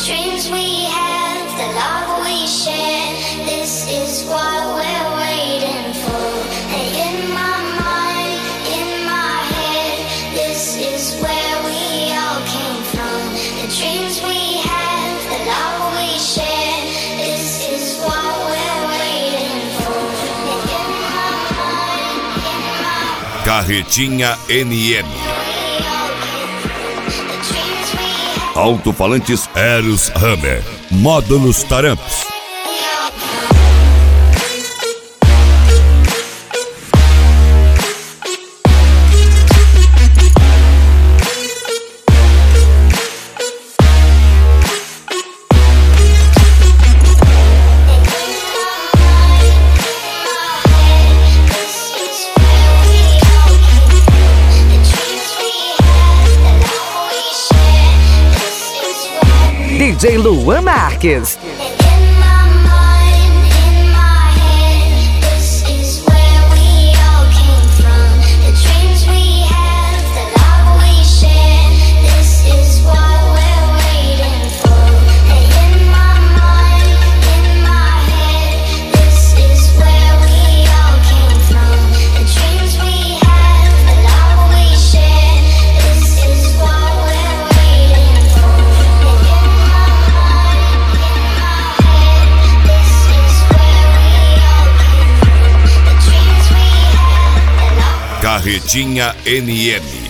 dreams we have, the love we share. This is what we're waiting for. And in my mind, in my head, this is where we all came from. The dreams we have, the love we share. This is what we're waiting for. And in my mind, in my Carretinha NN. the dreams we have. Alto-falantes Eros Hammer. Módulos Taramps. DJ Luan Marques. Carretinha NN.